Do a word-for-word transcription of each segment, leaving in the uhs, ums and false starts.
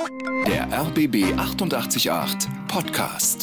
Der R B B achtundachtzig Komma acht Podcast.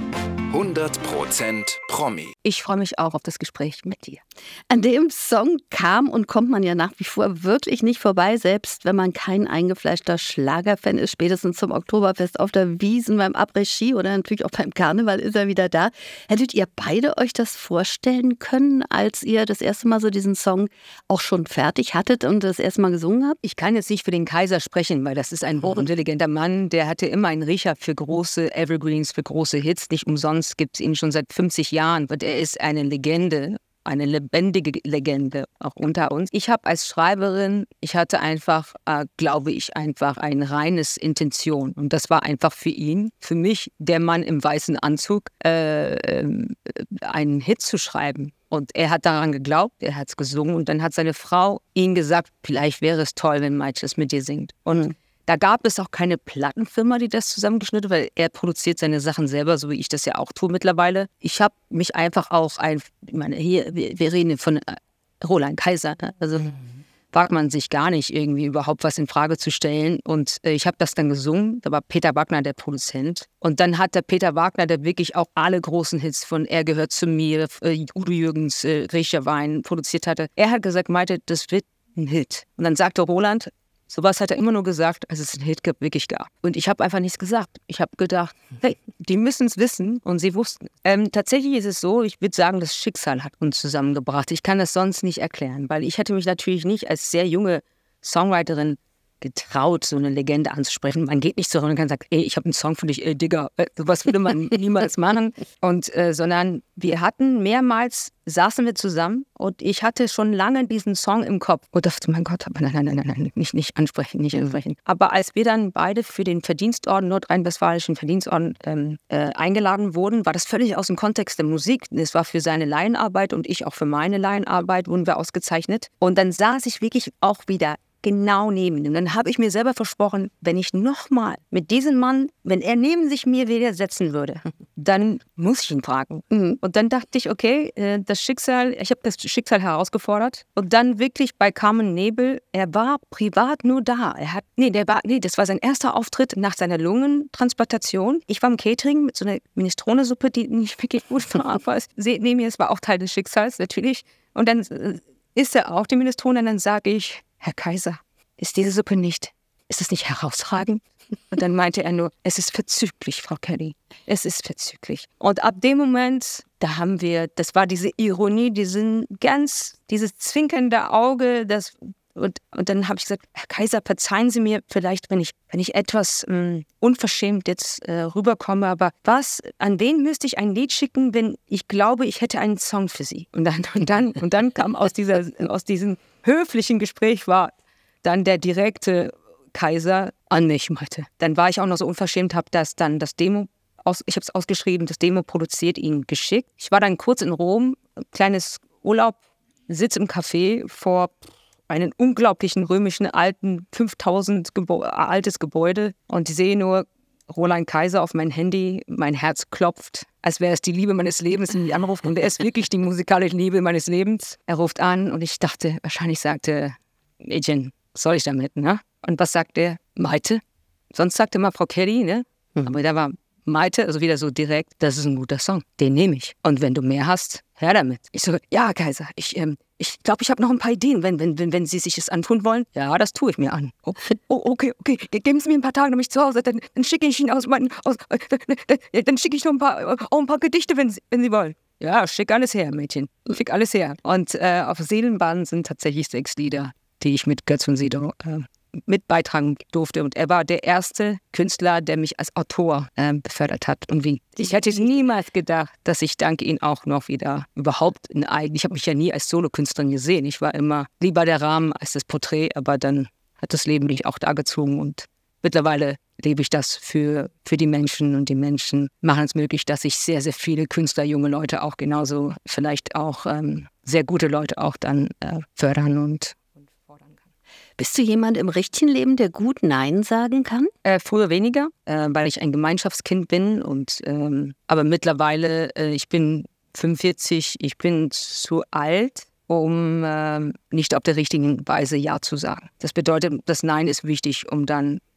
hundert Prozent Promi. Ich freue mich auch auf das Gespräch mit dir. An dem Song kam und kommt man ja nach wie vor wirklich nicht vorbei, selbst wenn man kein eingefleischter Schlagerfan ist. Spätestens zum Oktoberfest auf der Wiesn, beim Après-Ski oder natürlich auch beim Karneval ist er wieder da. Hättet ihr beide euch das vorstellen können, als ihr das erste Mal so diesen Song auch schon fertig hattet und das erste Mal gesungen habt? Ich kann jetzt nicht für den Kaiser sprechen, weil das ist ein hochintelligenter Mann. Der hatte immer einen Riecher für große Evergreens, für große Hits. Nicht umsonst gibt es ihn schon seit fünfzig Jahren. Und er ist eine Legende, eine lebendige Legende auch unter uns. Ich habe als Schreiberin, ich hatte einfach, äh, glaube ich, einfach ein reines Intention. Und das war einfach für ihn, für mich, der Mann im weißen Anzug, äh, äh, einen Hit zu schreiben. Und er hat daran geglaubt, er hat es gesungen. Und dann hat seine Frau ihm gesagt, vielleicht wäre es toll, wenn Maite es mit dir singt. Und da gab es auch keine Plattenfirma, die das zusammengeschnitten hat, weil er produziert seine Sachen selber, so wie ich das ja auch tue mittlerweile. Ich habe mich einfach auch, ein, ich meine, hier, wir, wir reden von Roland Kaiser, ne? Also mhm. wagt man sich gar nicht irgendwie überhaupt was in Frage zu stellen. Und äh, ich habe das dann gesungen, da war Peter Wagner der Produzent. Und dann hat der Peter Wagner, der wirklich auch alle großen Hits von Er gehört zu mir, äh, Udo Jürgens, äh, Riecher Wein produziert hatte. Er hat gesagt, Maite, das wird ein Hit. Und dann sagte Roland, sowas hat er immer nur gesagt, als es einen Hit wirklich gab. Und ich habe einfach nichts gesagt. Ich habe gedacht, hey, die müssen es wissen und sie wussten. Ähm, tatsächlich ist es so, ich würde sagen, das Schicksal hat uns zusammengebracht. Ich kann das sonst nicht erklären, weil ich hätte mich natürlich nicht als sehr junge Songwriterin getraut, so eine Legende anzusprechen. Man geht nicht zurück und kann sagen, ey, ich habe einen Song für dich, ey, Digga. Sowas würde man niemals machen. Und, äh, sondern wir hatten mehrmals, saßen wir zusammen und ich hatte schon lange diesen Song im Kopf und dachte, mein Gott, aber nein, nein, nein, nein, nicht, nicht ansprechen, nicht ansprechen. Aber als wir dann beide für den Verdienstorden, nordrhein-westfälischen Verdienstorden ähm, äh, eingeladen wurden, war das völlig aus dem Kontext der Musik. Es war für seine Laienarbeit und ich auch für meine Laienarbeit wurden wir ausgezeichnet. Und dann saß ich wirklich auch wieder genau neben ihm. Und dann habe ich mir selber versprochen, wenn ich nochmal mit diesem Mann, wenn er neben sich mir wieder setzen würde, dann muss ich ihn fragen. Mhm. Und dann dachte ich, okay, das Schicksal, ich habe das Schicksal herausgefordert. Und dann wirklich bei Carmen Nebel, er war privat nur da. Er hat, nee, der war, nee, das war sein erster Auftritt nach seiner Lungentransplantation. Ich war im Catering mit so einer Minestrone-Suppe, die nicht wirklich gut war. Aber neben mir, es war auch Teil des Schicksals, natürlich. Und dann isst er auch die Minestrone und dann sage ich, Herr Kaiser, ist diese Suppe nicht, ist es nicht herausragend? Und dann meinte er nur, es ist verzüglich, Frau Kelly, es ist verzüglich. Und ab dem Moment, da haben wir, das war diese Ironie, diesen ganz, dieses zwinkernde Auge, das, und, und dann habe ich gesagt, Herr Kaiser, verzeihen Sie mir vielleicht, wenn ich, wenn ich etwas mh, unverschämt jetzt äh, rüberkomme, aber was, an wen müsste ich ein Lied schicken, wenn ich glaube, ich hätte einen Song für Sie? Und dann, und dann, und dann kam aus dieser, aus diesem höflichen Gespräch war dann der direkte Kaiser an mich, Maite. Dann war ich auch noch so unverschämt, habe das dann das Demo, aus, ich habe es ausgeschrieben, das Demo produziert, ihm geschickt. Ich war dann kurz in Rom, kleines Urlaub, sitze im Café vor einem unglaublichen römischen alten fünftausend Gebäu- altes Gebäude und sehe nur Roland Kaiser auf mein Handy, mein Herz klopft, als wäre es die Liebe meines Lebens, die mich anruft. Und er ist wirklich die musikalische Liebe meines Lebens. Er ruft an und ich dachte, wahrscheinlich sagte Mädchen, was soll ich damit, ne? Und was sagt er? Maite? Sonst sagte immer Frau Kelly, ne? Mhm. Aber da war Maite, also wieder so direkt, das ist ein guter Song, den nehme ich. Und wenn du mehr hast, her damit. Ich so, ja, Kaiser, ich ähm, ich glaube, ich habe noch ein paar Ideen, wenn, wenn, wenn, wenn Sie sich das antun wollen. Ja, das tue ich mir an. Oh, oh okay, okay, geben Sie mir ein paar Tage nämlich zu Hause, dann, dann schicke ich Ihnen aus meinen, aus, äh, dann schicke ich noch ein paar, auch ein paar Gedichte, wenn Sie, wenn Sie wollen. Ja, schick alles her, Mädchen, schick alles her. Und äh, auf Seelenbahn sind tatsächlich sechs Lieder, die ich mit Götz von Sydow äh, mit beitragen durfte. Und er war der erste Künstler, der mich als Autor äh, befördert hat. Und wie? Ich hätte niemals gedacht, dass ich dank ihm auch noch wieder überhaupt ein eigen... Ich habe mich ja nie als Solokünstlerin gesehen. Ich war immer lieber der Rahmen als das Porträt, aber dann hat das Leben mich auch da gezogen. Und mittlerweile lebe ich das für, für die Menschen. Und die Menschen machen es möglich, dass ich sehr, sehr viele Künstler, junge Leute auch genauso, vielleicht auch ähm, sehr gute Leute auch dann äh, fördern und Bist du jemand im richtigen Leben, der gut Nein sagen kann? Äh, früher weniger, äh, weil ich ein Gemeinschaftskind bin. Und, ähm, aber mittlerweile, äh, ich bin fünfundvierzig, ich bin zu alt, um äh, nicht auf der richtigen Weise Ja zu sagen. Das bedeutet, das Nein ist wichtig, um dann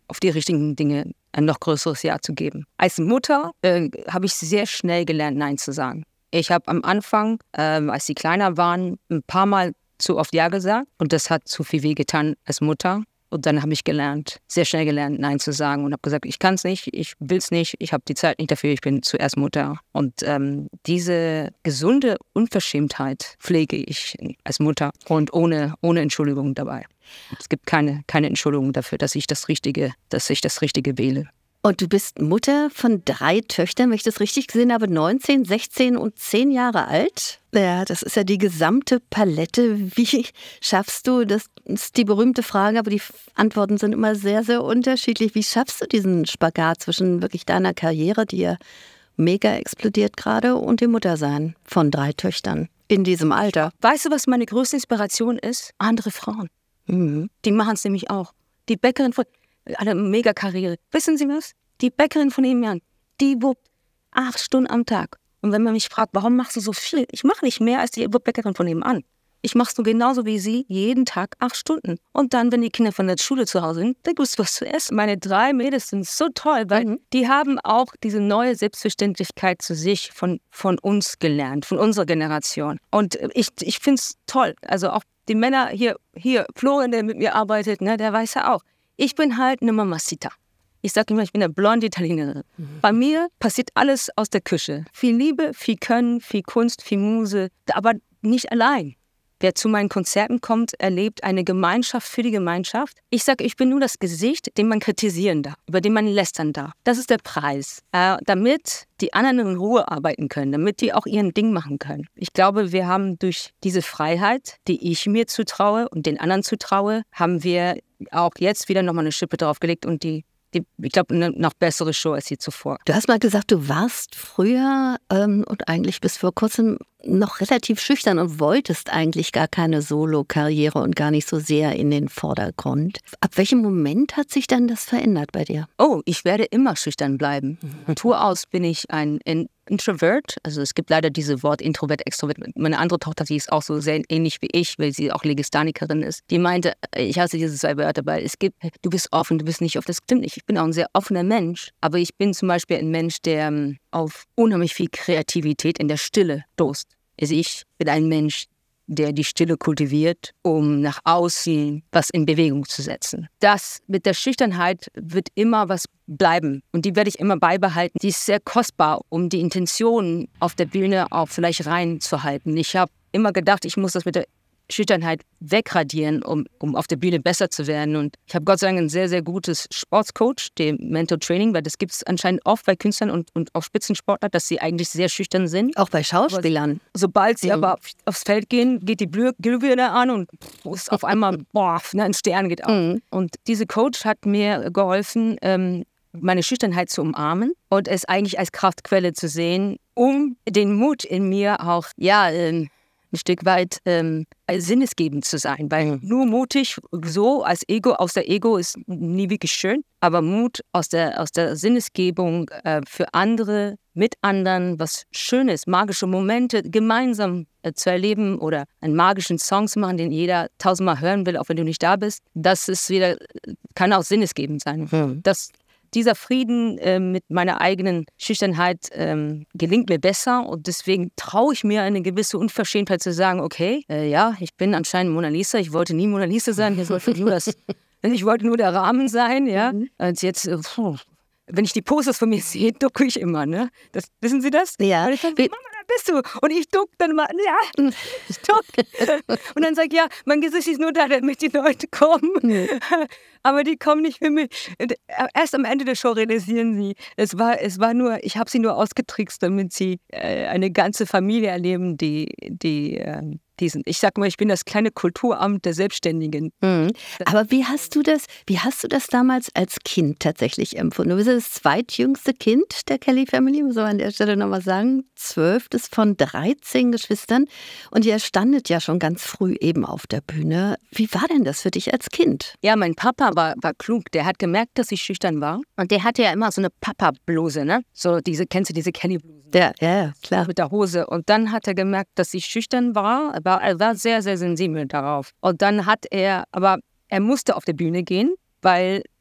auf die richtigen Dinge ein noch größeres Ja zu geben. Als Mutter äh, habe ich sehr schnell gelernt, Nein zu sagen. Ich habe am Anfang, ähm, als sie kleiner waren, ein paar Mal zu oft Ja gesagt und das hat zu viel wehgetan als Mutter. Und dann habe ich gelernt, sehr schnell gelernt, Nein zu sagen und habe gesagt, ich kann es nicht, ich will es nicht, ich habe die Zeit nicht dafür, ich bin zuerst Mutter. Und ähm, diese gesunde Unverschämtheit pflege ich als Mutter und ohne, ohne Entschuldigung dabei. Es gibt keine, keine Entschuldigung dafür, dass ich das Richtige, dass ich das Richtige wähle. Und du bist Mutter von drei Töchtern, wenn ich das richtig gesehen habe, neunzehn, sechzehn und zehn Jahre alt. Ja, das ist ja die gesamte Palette. Wie schaffst du, das ist die berühmte Frage, aber die Antworten sind immer sehr, sehr unterschiedlich. Wie schaffst du diesen Spagat zwischen wirklich deiner Karriere, die ja mega explodiert gerade, und dem Muttersein von drei Töchtern in diesem Alter? Weißt du, was meine größte Inspiration ist? Andere Frauen. Mhm. Die machen es nämlich auch. Die Bäckerin von... Eine Mega-Karriere. Wissen Sie was? Die Bäckerin von nebenan, die wuppt acht Stunden am Tag. Und wenn man mich fragt, warum machst du so viel? Ich mache nicht mehr als die Bäckerin von nebenan. Ich mache es nur genauso wie sie, jeden Tag acht Stunden. Und dann, wenn die Kinder von der Schule zu Hause sind, dann gibt es was zu essen. Meine drei Mädels sind so toll, weil mhm. die haben auch diese neue Selbstverständlichkeit zu sich von, von uns gelernt, von unserer Generation. Und ich, ich finde es toll. Also auch die Männer hier, hier, Florian, der mit mir arbeitet, ne, der weiß ja auch. Ich bin halt eine Mamacita. Ich sage immer, ich bin eine blonde Italienerin. Mhm. Bei mir passiert alles aus der Küche. Viel Liebe, viel Können, viel Kunst, viel Muse, aber nicht allein. Wer zu meinen Konzerten kommt, erlebt eine Gemeinschaft für die Gemeinschaft. Ich sage, ich bin nur das Gesicht, den man kritisieren darf, über den man lästern darf. Das ist der Preis, äh, damit die anderen in Ruhe arbeiten können, damit die auch ihren Ding machen können. Ich glaube, wir haben durch diese Freiheit, die ich mir zutraue und den anderen zutraue, haben wir auch jetzt wieder nochmal eine Schippe draufgelegt und die Die, ich glaube, eine noch bessere Show als je zuvor. Du hast mal gesagt, du warst früher ähm, und eigentlich bis vor kurzem noch relativ schüchtern und wolltest eigentlich gar keine Solo-Karriere und gar nicht so sehr in den Vordergrund. Ab welchem Moment hat sich dann das verändert bei dir? Oh, ich werde immer schüchtern bleiben. Von Natur aus bin ich ein Introvert. Also es gibt leider diese Wort Introvert, Extrovert. Meine andere Tochter, die ist auch so sehr ähnlich wie ich, weil sie auch Legistanikerin ist. Die meinte, ich hasse diese zwei Wörter, weil es gibt, du bist offen, du bist nicht offen. Das stimmt nicht. Ich bin auch ein sehr offener Mensch. Aber ich bin zum Beispiel ein Mensch, der auf unheimlich viel Kreativität in der Stille stoßt. Also ich bin ein Mensch, der die Stille kultiviert, um nach außen was in Bewegung zu setzen. Das mit der Schüchternheit wird immer was bleiben und die werde ich immer beibehalten. Die ist sehr kostbar, um die Intention auf der Bühne auch vielleicht reinzuhalten. Ich habe immer gedacht, ich muss das mit der Schüchternheit wegradieren, um, um auf der Bühne besser zu werden. Und ich habe Gott sei Dank ein sehr, sehr gutes Sportscoach, dem Mental Training, weil das gibt es anscheinend oft bei Künstlern und, und auch Spitzensportlern, dass sie eigentlich sehr schüchtern sind. Auch bei Schauspielern. Aber sobald sie mhm. aber auf, aufs Feld gehen, geht die Glühbirne an und ist auf einmal, boah, ne, ein Stern geht auf. Mhm. Und diese Coach hat mir geholfen, ähm, meine Schüchternheit zu umarmen und es eigentlich als Kraftquelle zu sehen, um den Mut in mir auch, ja, ähm, ein Stück weit ähm, sinnesgebend zu sein, weil mhm. nur mutig so als Ego, aus der Ego ist nie wirklich schön, aber Mut aus der, aus der Sinnesgebung äh, für andere, mit anderen, was Schönes, magische Momente gemeinsam äh, zu erleben oder einen magischen Song zu machen, den jeder tausendmal hören will, auch wenn du nicht da bist, das ist wieder, kann auch sinnesgebend sein. Mhm. Das Dieser Frieden äh, mit meiner eigenen Schüchternheit ähm, gelingt mir besser und deswegen traue ich mir eine gewisse Unverschämtheit zu sagen, okay, äh, ja, ich bin anscheinend Mona Lisa, ich wollte nie Mona Lisa sein, ich wollte nur, das, ich wollte nur der Rahmen sein, ja. Mhm. Und jetzt, äh, puh, wenn ich die Posters von mir sehe, ducke ich immer, ne? Das, wissen Sie das? Ja. Und ich sage, Mama, da bist du. Und ich duck dann mal, ja, ich duck. Und dann sage ich, ja, mein Gesicht ist nur da, damit die Leute kommen. Mhm. Aber die kommen nicht für mich. Erst am Ende der Show realisieren sie, es war, es war nur, ich habe sie nur ausgetrickst, damit sie äh, eine ganze Familie erleben, die, die äh, diesen, ich sag mal, ich bin das kleine Kulturamt der Selbstständigen. Mhm. Aber wie hast du das, wie hast du das damals als Kind tatsächlich empfunden? Du bist das zweitjüngste Kind der Kelly Family, muss man an der Stelle nochmal sagen. Zwölftes von dreizehn Geschwistern. Und ihr standet ja schon ganz früh eben auf der Bühne. Wie war denn das für dich als Kind? Ja, mein Papa war, war klug. Der hat gemerkt, dass ich schüchtern war. Und der hatte ja immer so eine Papa-Bluse, ne? So diese, kennst du diese Kelly-Bluse? Ja, ja, klar. Mit der Hose. Und dann hat er gemerkt, dass ich schüchtern war. Er war, er war sehr, sehr sensibel darauf. Und dann hat er, aber er musste auf die Bühne gehen, weil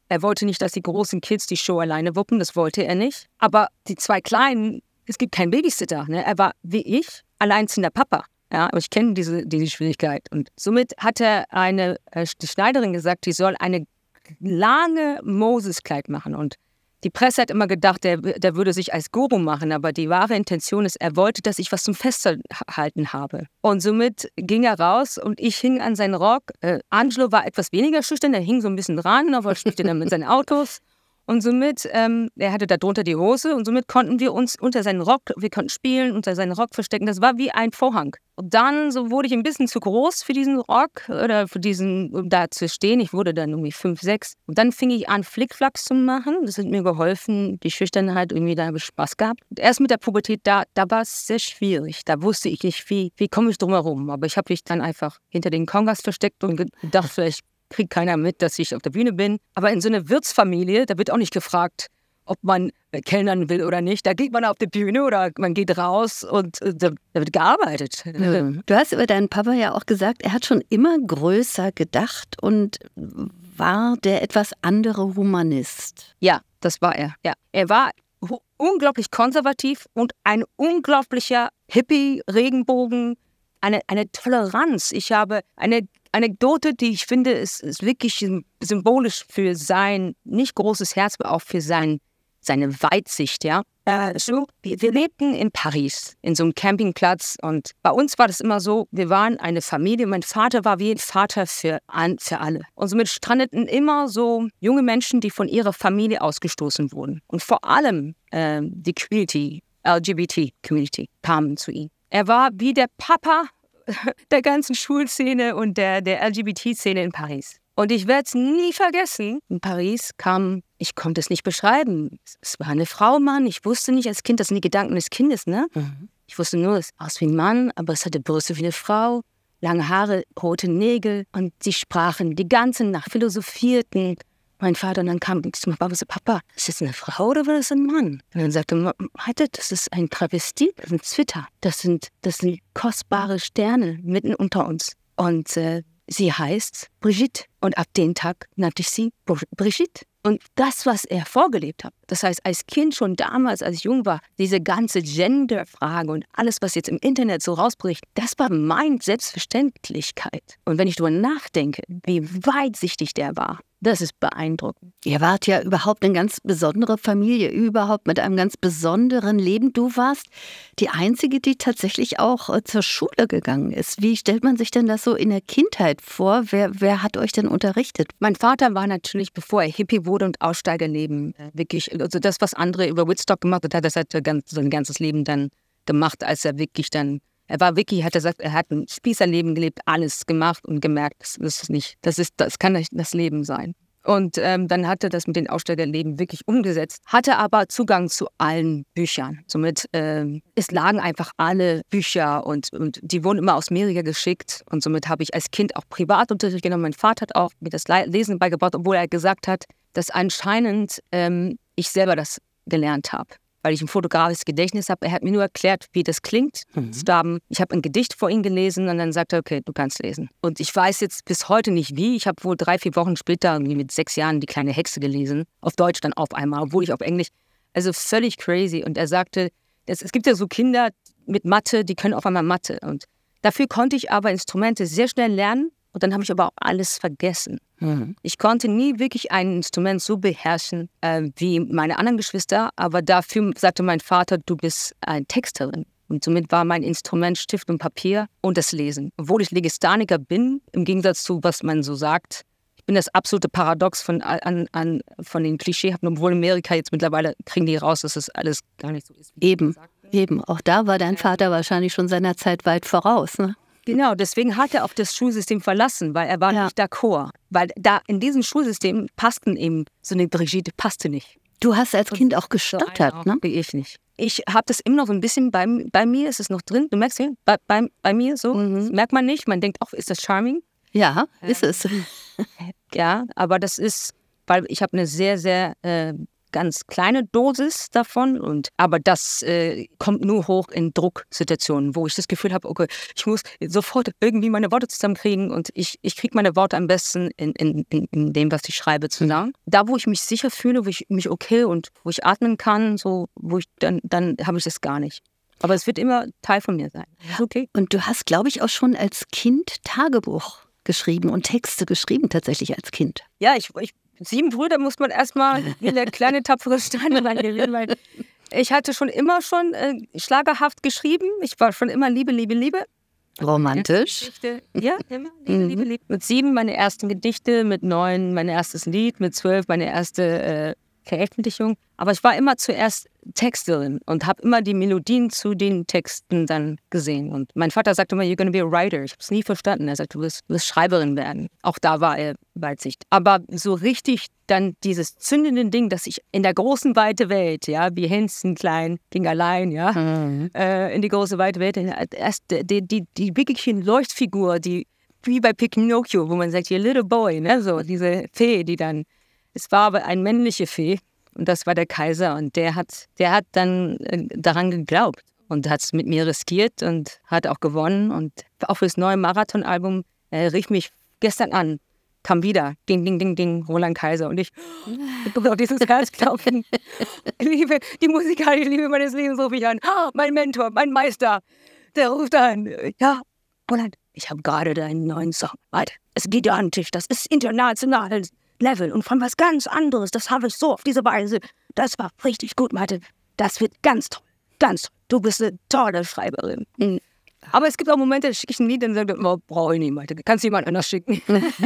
Er wollte nicht, dass die großen Kids die Show alleine wuppen, das wollte er nicht. Aber die zwei Kleinen, es gibt keinen Babysitter. Ne? Er war wie ich, alleinziehender Papa. Ja, aber ich kenne diese, diese Schwierigkeit. Und somit hat er eine äh, die Schneiderin gesagt, die soll eine lange Moses-Kleid machen. Und die Presse hat immer gedacht, der, der würde sich als Guru machen, aber die wahre Intention ist, er wollte, dass ich was zum Festhalten habe. Und somit ging er raus und ich hing an seinen Rock. Äh, Angelo war etwas weniger schüchtern, er hing so ein bisschen dran, aber spielte dann mit seinen Autos. Und somit, ähm, er hatte da drunter die Hose und somit konnten wir uns unter seinen Rock, wir konnten spielen, unter seinen Rock verstecken. Das war wie ein Vorhang. Und dann so wurde ich ein bisschen zu groß für diesen Rock oder für diesen, um da zu stehen. Ich wurde dann irgendwie fünf, sechs. Und dann fing ich an, Flickflacks zu machen. Das hat mir geholfen, die Schüchternheit, irgendwie da habe ich Spaß gehabt. Und erst mit der Pubertät, da, da war es sehr schwierig. Da wusste ich nicht, wie, wie komme ich drum herum. Aber ich habe mich dann einfach hinter den Kongas versteckt und gedacht, vielleicht kriegt keiner mit, dass ich auf der Bühne bin. Aber in so einer Wirtsfamilie, da wird auch nicht gefragt, ob man kellnern will oder nicht. Da geht man auf die Bühne oder man geht raus und äh, da, da wird gearbeitet. Ja. Du hast über deinen Papa ja auch gesagt, er hat schon immer größer gedacht und war der etwas andere Humanist. Ja, das war er. Ja. Er war unglaublich konservativ und ein unglaublicher Hippie, Regenbogen, eine, eine Toleranz. Ich habe eine Anekdote, die ich finde, ist, ist wirklich symbolisch für sein nicht großes Herz, aber auch für sein, seine Weitsicht. Ja? Äh, so, wir, wir lebten in Paris, in so einem Campingplatz und bei uns war das immer so, wir waren eine Familie, mein Vater war wie ein Vater für, an, für alle. Und somit strandeten immer so junge Menschen, die von ihrer Familie ausgestoßen wurden. Und vor allem äh, die Community, L G B T-Community, kamen zu ihm. Er war wie der Papa der ganzen Schulszene und der, der L G B T-Szene in Paris. Und ich werde es nie vergessen. In Paris kam, ich konnte es nicht beschreiben. Es war eine Frau, Mann. Ich wusste nicht als Kind, das sind die Gedanken des Kindes, ne? Mhm. Ich wusste nur, es aus wie ein Mann, aber es hatte Brüste wie eine Frau, lange Haare, rote Nägel. Und sie sprachen die ganze Nacht, philosophierten. Mein Vater, und dann kam ich zu meinem Papa und sagte, Papa, ist das eine Frau oder war das ein Mann? Und dann sagte er, das ist ein Travestit, das ist ein Zwitter. Das sind, das sind kostbare Sterne mitten unter uns. Und äh, sie heißt Brigitte. Und ab dem Tag nannte ich sie Brigitte. Und das, was er vorgelebt hat, das heißt, als Kind schon damals, als ich jung war, diese ganze Gender-Frage und alles, was jetzt im Internet so rausbricht, das war meine Selbstverständlichkeit. Und wenn ich darüber nachdenke, wie weitsichtig der war, das ist beeindruckend. Ihr wart ja überhaupt eine ganz besondere Familie, überhaupt mit einem ganz besonderen Leben. Du warst die Einzige, die tatsächlich auch äh, zur Schule gegangen ist. Wie stellt man sich denn das so in der Kindheit vor? Wer, wer hat euch denn unterrichtet? Mein Vater war natürlich, bevor er Hippie wurde und Aussteigerleben, äh, wirklich, also das, was andere über Woodstock gemacht hat, hat er seit ganz, sein ganzes Leben dann gemacht, als er wirklich dann Er war wirklich, hat er gesagt, er hat ein Spießerleben gelebt, alles gemacht und gemerkt, das ist nicht, das ist, das kann nicht das Leben sein. Und ähm, dann hat er das mit den Aussteigerleben wirklich umgesetzt, hatte aber Zugang zu allen Büchern. Somit, ähm, es lagen einfach alle Bücher und, und die wurden immer aus Amerika geschickt. Und somit habe ich als Kind auch Privatunterricht genommen. Mein Vater hat auch mir das Lesen beigebracht, obwohl er gesagt hat, dass anscheinend ähm, ich selber das gelernt habe, weil ich ein fotografisches Gedächtnis habe. Er hat mir nur erklärt, wie das klingt. Mhm. Ich habe ein Gedicht vor ihm gelesen und dann sagte er, okay, du kannst lesen. Und ich weiß jetzt bis heute nicht wie. Ich habe wohl drei, vier Wochen später, irgendwie mit sechs Jahren, die kleine Hexe gelesen. Auf Deutsch dann auf einmal, obwohl ich auf Englisch. Also völlig crazy. Und er sagte, es, es gibt ja so Kinder mit Mathe, die können auf einmal Mathe. Und dafür konnte ich aber Instrumente sehr schnell lernen. Und dann habe ich aber auch alles vergessen. Mhm. Ich konnte nie wirklich ein Instrument so beherrschen äh, wie meine anderen Geschwister, aber dafür sagte mein Vater, du bist eine Texterin. Und somit war mein Instrument Stift und Papier und das Lesen. Obwohl ich Legistaniker bin, im Gegensatz zu was man so sagt, ich bin das absolute Paradox von, an, an, von den Klischeehaften, obwohl in Amerika jetzt mittlerweile kriegen die raus, dass das alles gar nicht so ist. Wie eben, eben. Auch da war dein Vater wahrscheinlich schon seiner Zeit weit voraus, ne? Genau, deswegen hat er auch das Schulsystem verlassen, weil er war ja. nicht d'accord. Weil da in diesem Schulsystem passten eben, so eine Brigitte passte nicht. Du hast als Kind auch gestottert, so ne? Wie ich nicht. Ich habe das immer noch so ein bisschen, bei, bei mir ist es noch drin, du merkst ja, bei, bei, bei mir so, mhm. das merkt man nicht, man denkt auch, ist das charming? Ja, ist es. Ja, aber das ist, weil ich habe eine sehr, sehr äh, ganz kleine Dosis davon. Und, aber das äh, kommt nur hoch in Drucksituationen, wo ich das Gefühl habe, okay, ich muss sofort irgendwie meine Worte zusammenkriegen und ich, ich kriege meine Worte am besten in, in, in, in dem, was ich schreibe, zusammen. Da, wo ich mich sicher fühle, wo ich mich okay und wo ich atmen kann, so, wo ich dann, dann habe ich das gar nicht. Aber es wird immer Teil von mir sein. Ist okay. Und du hast, glaube ich, auch schon als Kind Tagebuch geschrieben und Texte geschrieben, tatsächlich als Kind. Ja, ich, ich sieben Brüder muss man erstmal in der kleine tapfere Stein reingehen, weil ich hatte schon immer schon äh, schlagerhaft geschrieben. Ich war schon immer Liebe, Liebe, Liebe. Romantisch. Ja, immer Liebe, Liebe, Liebe. Mit sieben meine ersten Gedichte, mit neun mein erstes Lied, mit zwölf meine erste äh, Veröffentlichung. Aber ich war immer zuerst Texterin und habe immer die Melodien zu den Texten dann gesehen. Und mein Vater sagte immer, you're gonna be a writer. Ich habe es nie verstanden. Er sagte, du wirst, du wirst Schreiberin werden. Auch da war er Weitsicht. Aber so richtig dann dieses zündende Ding, dass ich in der großen, weite Welt, ja, wie Hänschen klein, ging allein, ja, mhm. äh, in die große, weite Welt, erst die, die, die wirkliche Leuchtfigur, die wie bei Pinocchio, wo man sagt, you little boy, ne, so diese Fee, die dann, es war aber eine männliche Fee und das war der Kaiser und der hat, der hat dann äh, daran geglaubt und hat es mit mir riskiert und hat auch gewonnen und auch fürs neue Marathonalbum äh, rief mich gestern an, kam wieder, ding, ding, ding, ding, Roland Kaiser und ich, ich bekomme auch dieses Herzklopfen. Ich liebe die Musik, die Liebe meines Lebens rufe ich an, oh, mein Mentor, mein Meister, der ruft an, ja, Roland, ich habe gerade deinen neuen Song, warte, es ist gigantisch, das ist internationales Level und von was ganz anderes, das habe ich so auf diese Weise, das war richtig gut, Malte, das wird ganz toll, ganz toll, du bist eine tolle Schreiberin. Mhm. Aber es gibt auch Momente, da schicke ich ein Lied und sage, oh, brauche ich nicht, Malte, kannst du jemand anders schicken.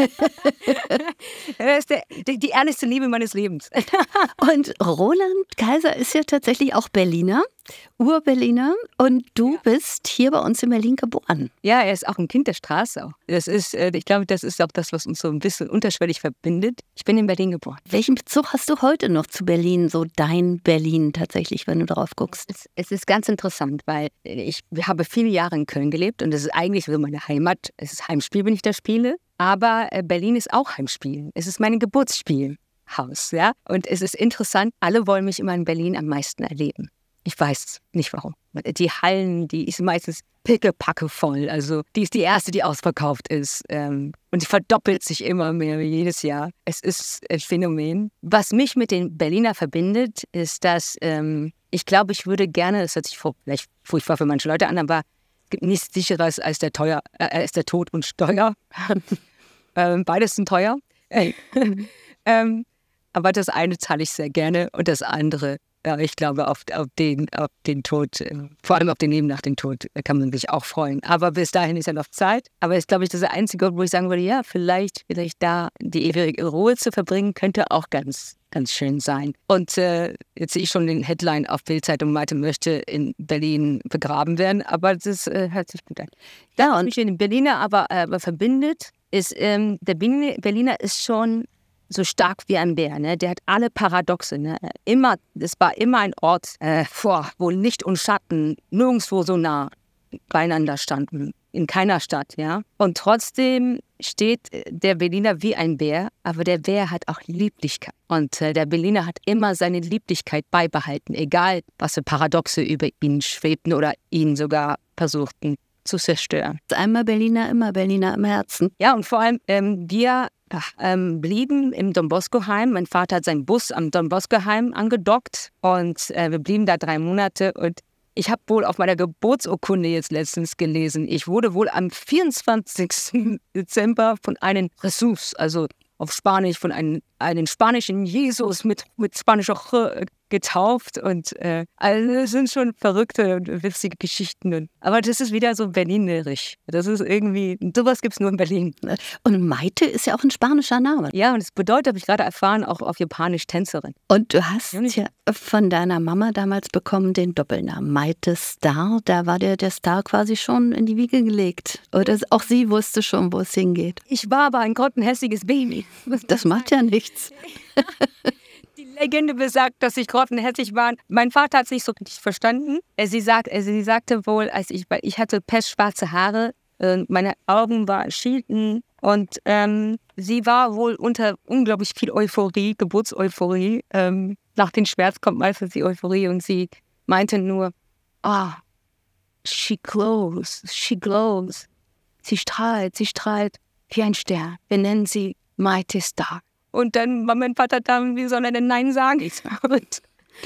Das ist der, die, die ehrlichste Liebe meines Lebens. Und Roland Kaiser ist ja tatsächlich auch Berliner, Ur-Berliner und du ja. bist hier bei uns in Berlin geboren. Ja, er ist auch ein Kind der Straße. Auch. Das ist, ich glaube, das ist auch das, was uns so ein bisschen unterschwellig verbindet. Ich bin in Berlin geboren. Welchen Bezug hast du heute noch zu Berlin, so dein Berlin tatsächlich, wenn du darauf guckst? Es, es ist ganz interessant, weil ich habe viele Jahre in Köln gelebt und es ist eigentlich so meine Heimat. Es ist Heimspiel, wenn ich da spiele. Aber Berlin ist auch Heimspiel. Es ist mein Geburtsspielhaus. Ja? Und es ist interessant, alle wollen mich immer in Berlin am meisten erleben. Ich weiß nicht warum. Die Hallen, die ist meistens pickepacke voll. Also die ist die erste, die ausverkauft ist. Und die verdoppelt sich immer mehr jedes Jahr. Es ist ein Phänomen. Was mich mit den Berliner verbindet, ist, dass ähm, ich glaube, ich würde gerne, das hört sich vielleicht furchtbar für manche Leute an, aber es gibt nichts Sicheres als der, teuer, äh, als der Tod und Steuer. ähm, beides sind teuer. ähm, aber das eine zahle ich sehr gerne und das andere, ja, ich glaube, auf, auf, den, auf den Tod, vor allem auf den Leben nach dem Tod, kann man sich auch freuen. Aber bis dahin ist ja noch Zeit. Aber es ist, glaube ich, das einzige, wo ich sagen würde, ja, vielleicht, vielleicht da die ewige Ruhe zu verbringen, könnte auch ganz, ganz schön sein. Und äh, jetzt sehe ich schon den Headline auf Bild-Zeitung, Malte möchte in Berlin begraben werden. Aber das äh, hört sich gut an. Da, und mich mit den Berliner aber, äh, aber verbindet, ist, ähm, der Berliner ist schon so stark wie ein Bär, ne? Der hat alle Paradoxe, ne? Immer, es war immer ein Ort, äh, vor, wo Licht und Schatten nirgendwo so nah beieinander standen, in keiner Stadt, ja. Und trotzdem steht der Berliner wie ein Bär, aber der Bär hat auch Lieblichkeit. Und äh, der Berliner hat immer seine Lieblichkeit beibehalten, egal was für Paradoxe über ihn schwebten oder ihn sogar versuchten zu zerstören. Einmal Berliner, immer Berliner im Herzen. Ja, und vor allem, ähm, wir ach, ähm, blieben im Don Bosco Heim. Mein Vater hat seinen Bus am Don Bosco Heim angedockt und äh, wir blieben da drei Monate. Und ich habe wohl auf meiner Geburtsurkunde jetzt letztens gelesen, ich wurde wohl am vierundzwanzigsten Dezember von einem Jesus, also auf Spanisch, von einem, einem spanischen Jesus mit, mit spanischer Ch getauft. Und äh, also das sind schon verrückte und witzige Geschichten. Und, aber das ist wieder so berlinerisch. Das ist irgendwie, sowas gibt es nur in Berlin. Und Maite ist ja auch ein spanischer Name. Ja, und es bedeutet, habe ich gerade erfahren, auch auf Japanisch Tänzerin. Und du hast ja von deiner Mama damals bekommen den Doppelnamen Maite Star. Da war dir der Star quasi schon in die Wiege gelegt. Oder auch sie wusste schon, wo es hingeht. Ich war aber ein grottenhässiges Baby. Das macht ja nichts. Die Legende besagt, dass ich grottenhässig war. Mein Vater hat es nicht so richtig verstanden. Sie, sagt, sie sagte wohl, als ich, weil ich hatte pestschwarze Haare, meine Augen waren schielten und ähm, sie war wohl unter unglaublich viel Euphorie, Geburtseuphorie. Ähm, nach dem Schmerz kommt meistens die Euphorie und sie meinte nur, ah, oh, she glows, she glows. Sie strahlt, sie strahlt wie ein Stern. Wir nennen sie Mighty Star. Und dann war mein Vater da, wie soll er denn Nein sagen? Und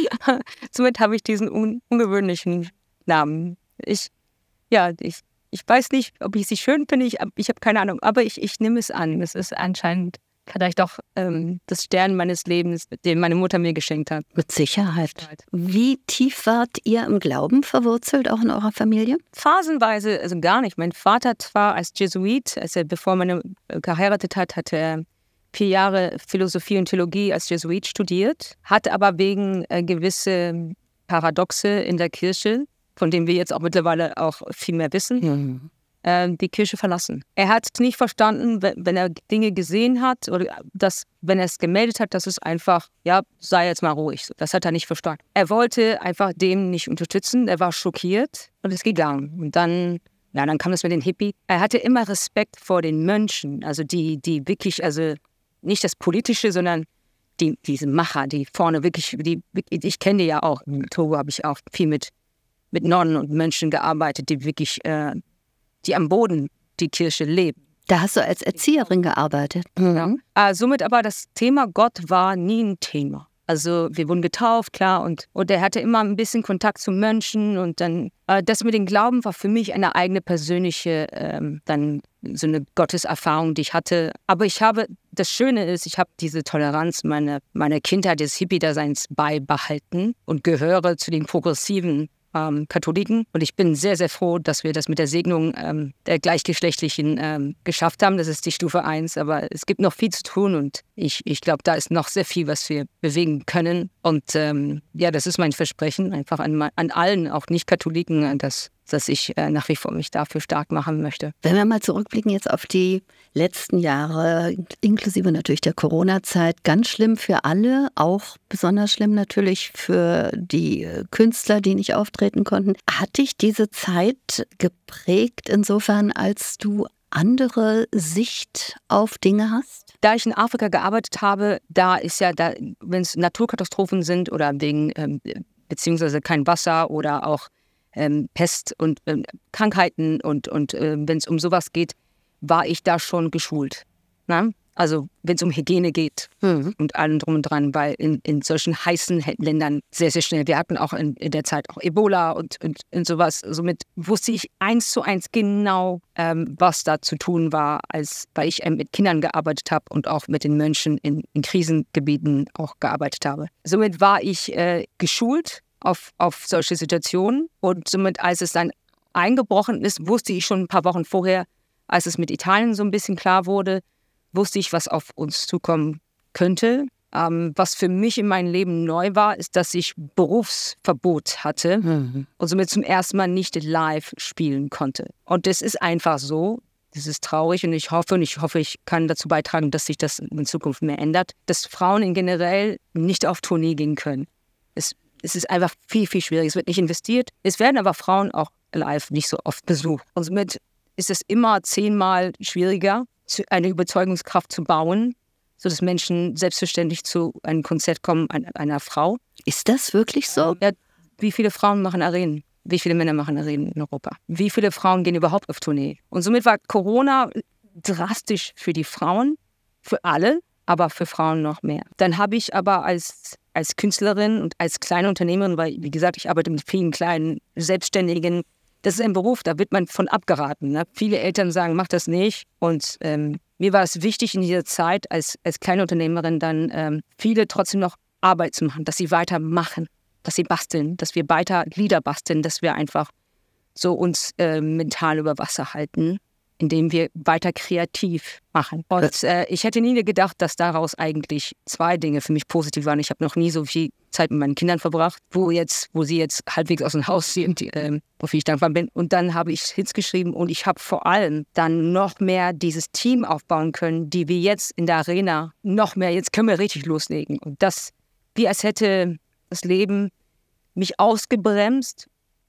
somit habe ich diesen un- ungewöhnlichen Namen. Ich, ja, ich, ich weiß nicht, ob ich sie schön finde, ich, ich habe keine Ahnung, aber ich, ich nehme es an. Es ist anscheinend vielleicht auch ähm, das Stern meines Lebens, den meine Mutter mir geschenkt hat. Mit Sicherheit. Wie tief wart ihr im Glauben verwurzelt, auch in eurer Familie? Phasenweise, also gar nicht. Mein Vater zwar als Jesuit, als er, bevor er geheiratet hat, hatte er vier Jahre Philosophie und Theologie als Jesuit studiert, hat aber wegen äh, gewisse Paradoxe in der Kirche, von denen wir jetzt auch mittlerweile auch viel mehr wissen, mhm. äh, die Kirche verlassen. Er hat nicht verstanden, wenn, wenn er Dinge gesehen hat oder dass, wenn er es gemeldet hat, dass es einfach, ja, sei jetzt mal ruhig. Das hat er nicht verstanden. Er wollte einfach dem nicht unterstützen, er war schockiert und ist gegangen. Und dann, ja, dann kam das mit den Hippie. Er hatte immer Respekt vor den Mönchen, also die, die wirklich, also nicht das Politische, sondern die, diese Macher, die vorne wirklich, die, ich kenne die ja auch, in Togo habe ich auch viel mit, mit Nonnen und Mönchen gearbeitet, die wirklich, äh, die am Boden die Kirche leben. Da hast du als Erzieherin gearbeitet. Mhm. Ja. Äh, somit aber das Thema Gott war nie ein Thema. Also wir wurden getauft, klar, und, und er hatte immer ein bisschen Kontakt zu Mönchen und dann, äh, das mit dem Glauben war für mich eine eigene persönliche, ähm, dann so eine Gotteserfahrung, die ich hatte. Aber ich habe, das Schöne ist, ich habe diese Toleranz meiner, meiner Kindheit des Hippie-Daseins beibehalten und gehöre zu den progressiven ähm, Katholiken. Und ich bin sehr, sehr froh, dass wir das mit der Segnung ähm, der Gleichgeschlechtlichen ähm, geschafft haben. Das ist die Stufe eins, aber es gibt noch viel zu tun und ich, ich glaube, da ist noch sehr viel, was wir bewegen können. Und ähm, ja, das ist mein Versprechen, einfach an, an allen, auch Nicht-Katholiken, dass dass ich äh, nach wie vor mich dafür stark machen möchte. Wenn wir mal zurückblicken jetzt auf die letzten Jahre, inklusive natürlich der Corona-Zeit, ganz schlimm für alle, auch besonders schlimm natürlich für die Künstler, die nicht auftreten konnten. Hat dich diese Zeit geprägt insofern, als du andere Sicht auf Dinge hast? Da ich in Afrika gearbeitet habe, da ist ja, da, wenn es Naturkatastrophen sind oder wegen ähm, beziehungsweise kein Wasser oder auch Ähm, Pest und ähm, Krankheiten und, und äh, wenn es um sowas geht, war ich da schon geschult. Na? Also wenn es um Hygiene geht mhm. und allem drum und dran, weil in, in solchen heißen Ländern sehr, sehr schnell, wir hatten auch in, in der Zeit auch Ebola und, und, und sowas, somit wusste ich eins zu eins genau, ähm, was da zu tun war, als weil ich ähm, mit Kindern gearbeitet habe und auch mit den Mönchen in, in Krisengebieten auch gearbeitet habe. Somit war ich äh, geschult Auf, auf solche Situationen. Und somit, als es dann eingebrochen ist, wusste ich schon ein paar Wochen vorher, als es mit Italien so ein bisschen klar wurde, wusste ich, was auf uns zukommen könnte. Ähm, was für mich in meinem Leben neu war, ist, dass ich Berufsverbot hatte mhm. und somit zum ersten Mal nicht live spielen konnte. Und das ist einfach so. Das ist traurig und ich hoffe, und ich hoffe, ich kann dazu beitragen, dass sich das in Zukunft mehr ändert, dass Frauen in generell nicht auf Tournee gehen können. Es Es ist einfach viel, viel schwieriger. Es wird nicht investiert. Es werden aber Frauen auch live nicht so oft besucht. Und somit ist es immer zehnmal schwieriger, eine Überzeugungskraft zu bauen, sodass Menschen selbstverständlich zu einem Konzert kommen, einer Frau. Ist das wirklich so? Ja, wie viele Frauen machen Arenen? Wie viele Männer machen Arenen in Europa? Wie viele Frauen gehen überhaupt auf Tournee? Und somit war Corona drastisch für die Frauen, für alle, aber für Frauen noch mehr. Dann habe ich aber als als Künstlerin und als kleine Unternehmerin, weil, wie gesagt, ich arbeite mit vielen kleinen Selbstständigen. Das ist ein Beruf, da wird man von abgeraten. Ne? Viele Eltern sagen, mach das nicht. Und ähm, mir war es wichtig in dieser Zeit, als, als kleine Unternehmerin dann ähm, viele trotzdem noch Arbeit zu machen, dass sie weitermachen, dass sie basteln, dass wir weiter Lieder basteln, dass wir einfach so uns äh, mental über Wasser halten, indem wir weiter kreativ machen. Und äh, ich hätte nie gedacht, dass daraus eigentlich zwei Dinge für mich positiv waren. Ich habe noch nie so viel Zeit mit meinen Kindern verbracht, wo jetzt, wo sie jetzt halbwegs aus dem Haus sind, äh, wofür ich dankbar bin. Und dann habe ich Hits geschrieben und ich habe vor allem dann noch mehr dieses Team aufbauen können, die wir jetzt in der Arena noch mehr, jetzt können wir richtig loslegen. Und das, wie als hätte das Leben mich ausgebremst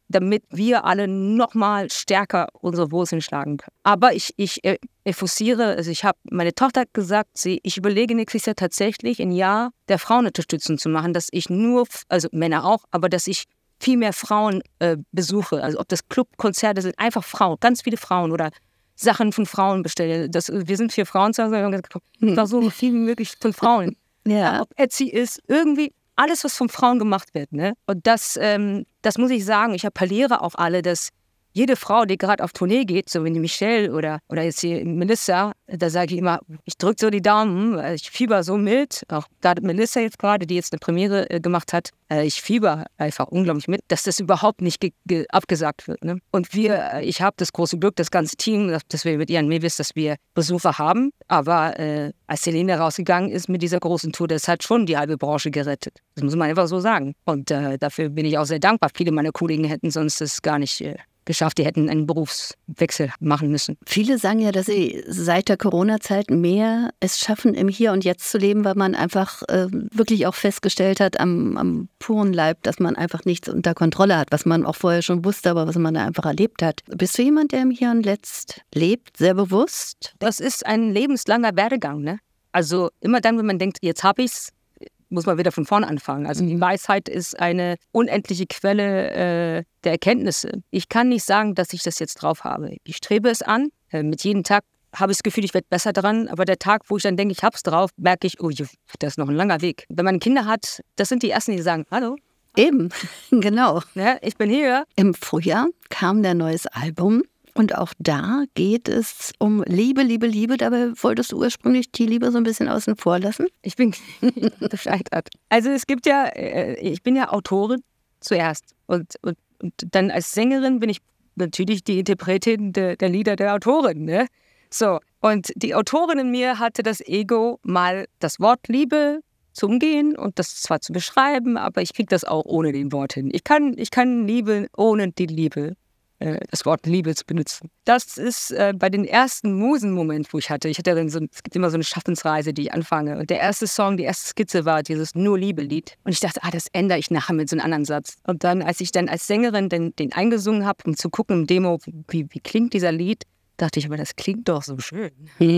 damit wir alle nochmal stärker unsere Wurzeln schlagen können. Aber ich, ich, ich forciere, also ich habe, meine Tochter hat gesagt, sie, ich überlege nächstes Jahr tatsächlich ein Jahr der Frauenunterstützung zu machen, dass ich nur, also Männer auch, aber dass ich viel mehr Frauen äh, besuche. Also ob das Clubkonzerte sind, einfach Frauen, ganz viele Frauen oder Sachen von Frauen bestelle. Das, wir sind vier Frauen zu Hause, wir haben gesagt, ich war so viel wie möglich von Frauen. Ja. Ob Etsy ist, irgendwie alles, was von Frauen gemacht wird. Ne? Und das, ähm, das muss ich sagen, ich appelliere auf alle, dass jede Frau, die gerade auf Tournee geht, so wie die Michelle oder, oder jetzt hier Melissa, da sage ich immer, ich drücke so die Daumen, ich fieber so mit, auch gerade Melissa jetzt gerade, die jetzt eine Premiere äh, gemacht hat, äh, ich fieber einfach unglaublich mit, dass das überhaupt nicht ge- ge- abgesagt wird. Ne? Und wir, äh, ich habe das große Glück, das ganze Team, dass wir mit Ian Mewis, dass wir Besucher haben, aber äh, als Selene rausgegangen ist mit dieser großen Tour, das hat schon die halbe Branche gerettet. Das muss man einfach so sagen. Und äh, dafür bin ich auch sehr dankbar. Viele meiner Kollegen hätten sonst das gar nicht äh, geschafft, die hätten einen Berufswechsel machen müssen. Viele sagen ja, dass sie seit der Corona-Zeit mehr es schaffen, im Hier und Jetzt zu leben, weil man einfach äh, wirklich auch festgestellt hat am, am puren Leib, dass man einfach nichts unter Kontrolle hat, was man auch vorher schon wusste, aber was man da einfach erlebt hat. Bist du jemand, der im Hier und Jetzt lebt, sehr bewusst? Das ist ein lebenslanger Werdegang, ne? Also immer dann, wenn man denkt, jetzt habe ich's, muss man wieder von vorne anfangen. Also die Weisheit ist eine unendliche Quelle äh, der Erkenntnisse. Ich kann nicht sagen, dass ich das jetzt drauf habe. Ich strebe es an. Äh, mit jedem Tag habe ich das Gefühl, ich werde besser dran. Aber der Tag, wo ich dann denke, ich habe es drauf, merke ich, oh, das ist noch ein langer Weg. Wenn man Kinder hat, das sind die Ersten, die sagen, hallo. Eben, genau. Ja, ich bin hier. Im Frühjahr kam der neues Album. Und auch da geht es um Liebe, Liebe, Liebe. Dabei wolltest du ursprünglich die Liebe so ein bisschen außen vor lassen. Ich bin gescheitert. Also es gibt ja, ich bin ja Autorin zuerst. Und, und, und dann als Sängerin bin ich natürlich die Interpretin der, der Lieder der Autorin. Ne? So, und die Autorin in mir hatte das Ego, mal das Wort Liebe zu umgehen und das zwar zu beschreiben, aber ich kriege das auch ohne den Wort hin. Ich kann, ich kann Liebe ohne die Liebe. Das Wort Liebe zu benutzen. Das ist äh, bei den ersten Musenmomenten, wo ich hatte. Ich hatte dann so, es gibt immer so eine Schaffensreise, die ich anfange. Und der erste Song, die erste Skizze war dieses Nur-Liebe-Lied. Und ich dachte, ah, das ändere ich nachher mit so einem anderen Satz. Und dann, als ich dann als Sängerin den, den eingesungen habe, um zu gucken im Demo, wie, wie klingt dieser Lied, dachte ich, aber das klingt doch so schön.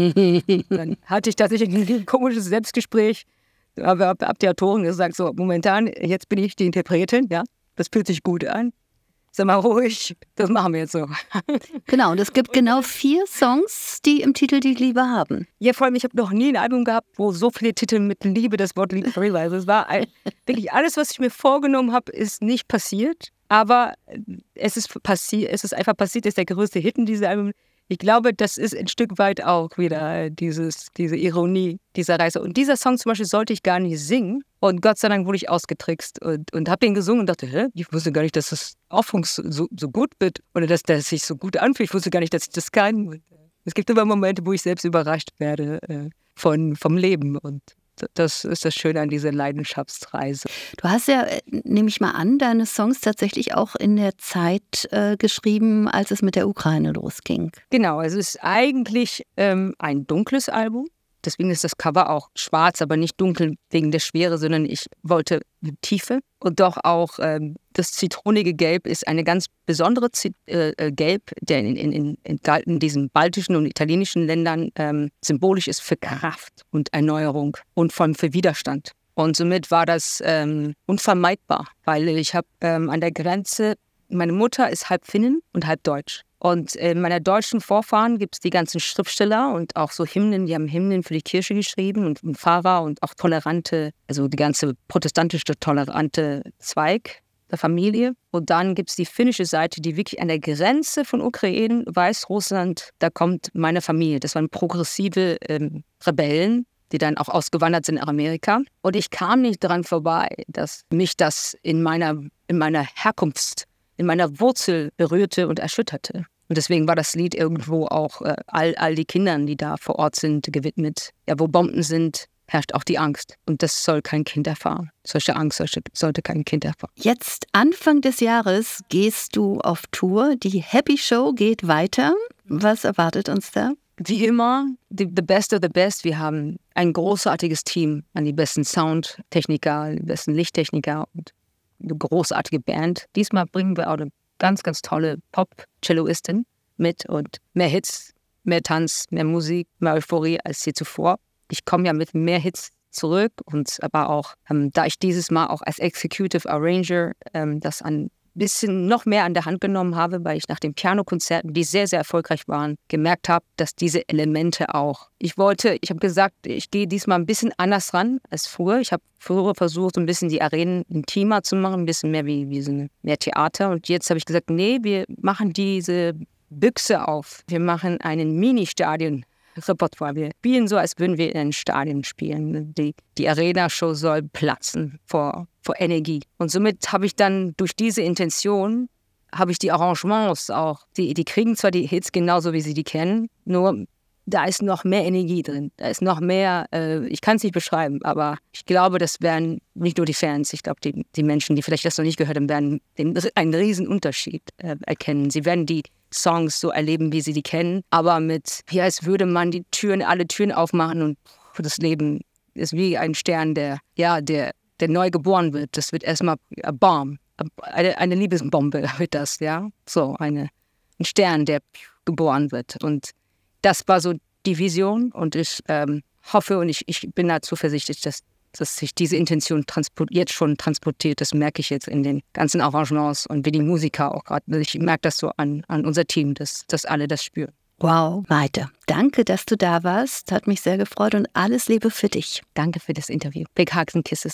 Dann hatte ich tatsächlich ein komisches Selbstgespräch. Aber hab, hab die Autorin gesagt, so momentan, jetzt bin ich die Interpretin, ja, das fühlt sich gut an. Sag mal ruhig, das machen wir jetzt so. Genau, und es gibt genau vier Songs, die im Titel die Liebe haben. Ja, vor allem, ich habe noch nie ein Album gehabt, wo so viele Titel mit Liebe, das Wort Liebe drin war. Also es war ein, wirklich alles, was ich mir vorgenommen habe, ist nicht passiert. Aber es ist, passi- es ist einfach passiert, es ist der größte Hit in diesem Album. Ich glaube, das ist ein Stück weit auch wieder dieses, diese Ironie dieser Reise. Und dieser Song zum Beispiel sollte ich gar nicht singen. Und Gott sei Dank wurde ich ausgetrickst und, und habe den gesungen und dachte, hä, ich wusste gar nicht, dass das auch so, so gut wird oder dass das sich so gut anfühlt. Ich wusste gar nicht, dass ich das kann. Und es gibt immer Momente, wo ich selbst überrascht werde äh, von, vom Leben. Und das ist das Schöne an dieser Leidenschaftsreise. Du hast ja, nehme ich mal an, deine Songs tatsächlich auch in der Zeit äh, geschrieben, als es mit der Ukraine losging. Genau, es ist eigentlich ähm, ein dunkles Album. Deswegen ist das Cover auch schwarz, aber nicht dunkel wegen der Schwere, sondern ich wollte Tiefe. Und doch auch ähm, das zitronige Gelb ist eine ganz besondere Zit- äh, Gelb, der in, in, in, in diesen baltischen und italienischen Ländern ähm, symbolisch ist für Kraft und Erneuerung und vor allem für Widerstand. Und somit war das ähm, unvermeidbar, weil ich habe ähm, an der Grenze, meine Mutter ist halb Finnin und halb Deutsch. Und in meiner deutschen Vorfahren gibt es die ganzen Schriftsteller und auch so Hymnen, die haben Hymnen für die Kirche geschrieben und, und Pfarrer und auch tolerante, also die ganze protestantische tolerante Zweig der Familie. Und dann gibt es die finnische Seite, die wirklich an der Grenze von Ukraine, Weißrussland, da kommt meine Familie. Das waren progressive ähm, Rebellen, die dann auch ausgewandert sind nach Amerika. Und ich kam nicht daran vorbei, dass mich das in meiner, in meiner Herkunft in meiner Wurzel berührte und erschütterte. Und deswegen war das Lied irgendwo auch äh, all, all die Kindern, die da vor Ort sind, gewidmet. Ja, wo Bomben sind, herrscht auch die Angst. Und das soll kein Kind erfahren. Solche Angst solche, sollte kein Kind erfahren. Jetzt, Anfang des Jahres, gehst du auf Tour. Die Happy Show geht weiter. Was erwartet uns da? Wie immer, the, the best of the best. Wir haben ein großartiges Team an die besten Soundtechniker, die besten Lichttechniker und eine großartige Band. Diesmal bringen wir auch eine ganz, ganz tolle Pop-Celloistin mit und mehr Hits, mehr Tanz, mehr Musik, mehr Euphorie als je zuvor. Ich komme ja mit mehr Hits zurück und aber auch, ähm, da ich dieses Mal auch als Executive Arranger ähm, das ein bisschen noch mehr an der Hand genommen habe, weil ich nach den Pianokonzerten, die sehr, sehr erfolgreich waren, gemerkt habe, dass diese Elemente auch, ich wollte, ich habe gesagt, ich gehe diesmal ein bisschen anders ran als früher. Ich habe früher versucht, ein bisschen die Arenen intimer zu machen, ein bisschen mehr wie, wie so eine, mehr Theater. Und jetzt habe ich gesagt, nee, wir machen diese Büchse auf. Wir machen einen Mini-Stadion. Repertoire. Wir spielen so, als würden wir in einem Stadion spielen. Die, die Arena-Show soll platzen vor, vor Energie. Und somit habe ich dann durch diese Intention, habe ich die Arrangements auch, die, die kriegen zwar die Hits genauso, wie sie die kennen, nur da ist noch mehr Energie drin. Da ist noch mehr, äh, ich kann es nicht beschreiben, aber ich glaube, das werden nicht nur die Fans, ich glaube, die, die Menschen, die vielleicht das noch nicht gehört haben, werden den, einen riesen Unterschied äh, erkennen. Sie werden die Songs so erleben, wie sie die kennen, aber mit, ja, als würde man die Türen, alle Türen aufmachen und das Leben ist wie ein Stern, der, ja, der, der neu geboren wird. Das wird erstmal a bomb, eine, eine Liebesbombe wird das, ja, so eine, ein Stern, der geboren wird. Und das war so die Vision und ich ähm, hoffe und ich, ich bin da zuversichtlich, dass, dass sich diese Intention transport, jetzt schon transportiert. Das merke ich jetzt in den ganzen Arrangements und wie die Musiker auch gerade. Ich merke das so an, an unser Team, dass, dass alle das spüren. Wow, Maite, danke, dass du da warst. Hat mich sehr gefreut und alles Liebe für dich. Danke für das Interview. Big Hugs and Kisses.